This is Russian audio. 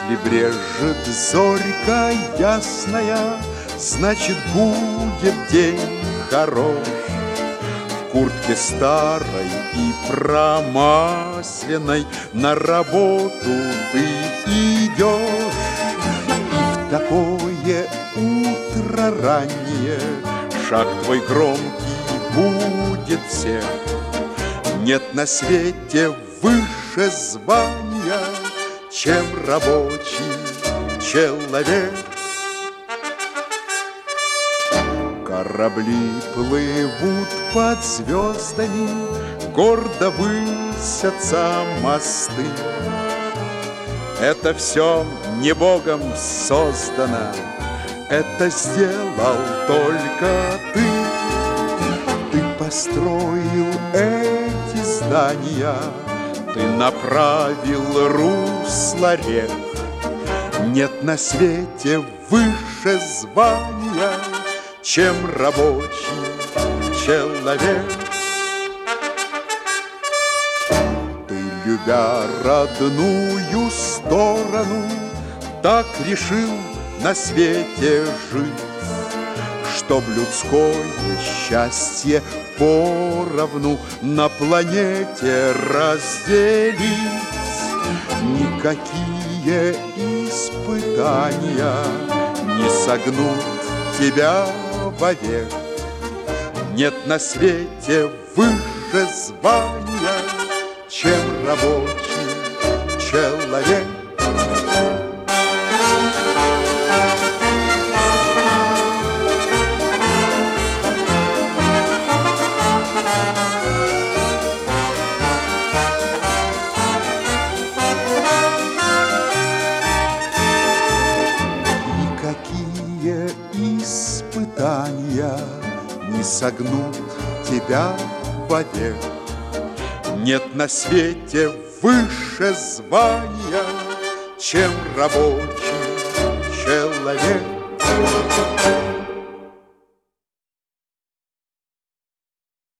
Если брежет зорька ясная, значит, будет день хорош. В куртке старой и промасленной на работу ты идешь. И в такое утро раннее шаг твой громкий будет всех. Нет на свете выше звания, чем рабочий человек. Корабли плывут под звездами, гордо высятся мосты. Это все не Богом создано, это сделал только ты. Ты построил эти здания, ты направил русло рек. Нет на свете выше звания, чем рабочий человек. Ты, любя родную сторону, так решил на свете жить, чтоб людское счастье поровну на планете разделить. Никакие испытания не согнут тебя вовек. Нет на свете выше звания, чем рабочий человек. Никакие испытания не согнут тебя вовек. Нет на свете выше звания, чем рабочий человек.